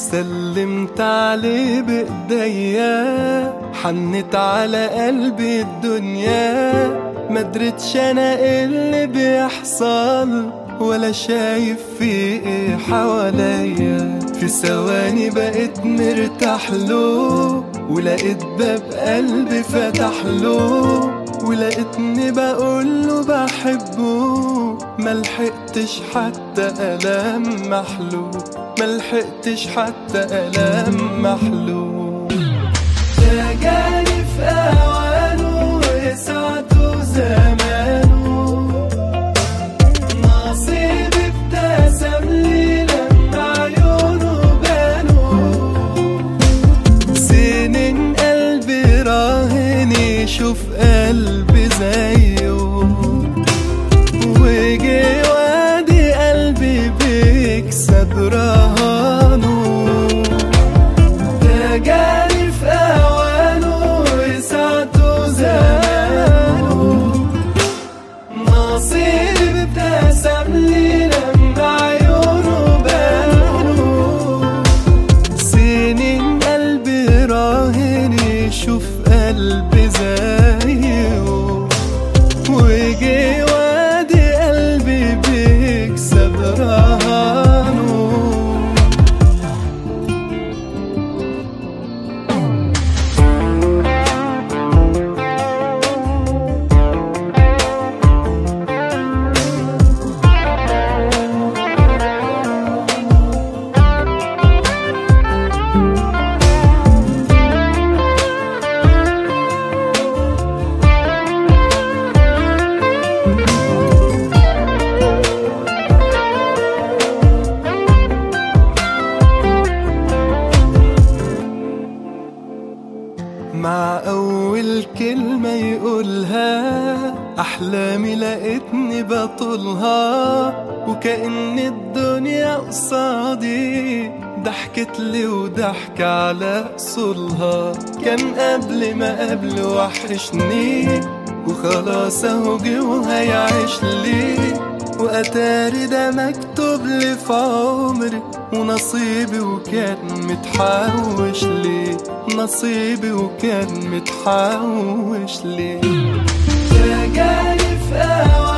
سلمت عليه بإيديا، حنت على قلبي الدنيا، مدرتش انا ايه اللي بيحصل ولا شايف في ايه حواليا. في ثواني بقيت مرتاح له، ولقيت باب قلبي فتح له، ولقيتني بقوله بحبه، ملحقتش حتى ألمح له، ملحقتش حتى ألمح له. ده جاني في أوانه وساعته زمانه، نصيبي ابتسم لي لما عيونه بانوا، سنين قلبي راهن يشوف قلبي زيه، وجي وادي قلبي بيكسب رهانه. ده جاني في أوانه وساعته زمانه، نصيبي ابتسم لي لما عيونه بانوا، سنين قلبي راهن يشوف قلبي زيه، وجي وادي قلبي بيكسب رهانه. مع أول كلمة يقولها أحلامي لقيتني بطولها، وكأن الدنيا قصادي ضحكت لي وضحك على أصولها. كان قبل ما قبل وحشني، وخلاص اهو جه وهيعيش لي، وأتاري ده مكتوب لي في عمري، ونصيبي وكان متحوش لي، نصيبي وكان متحوش لي. ده جاي في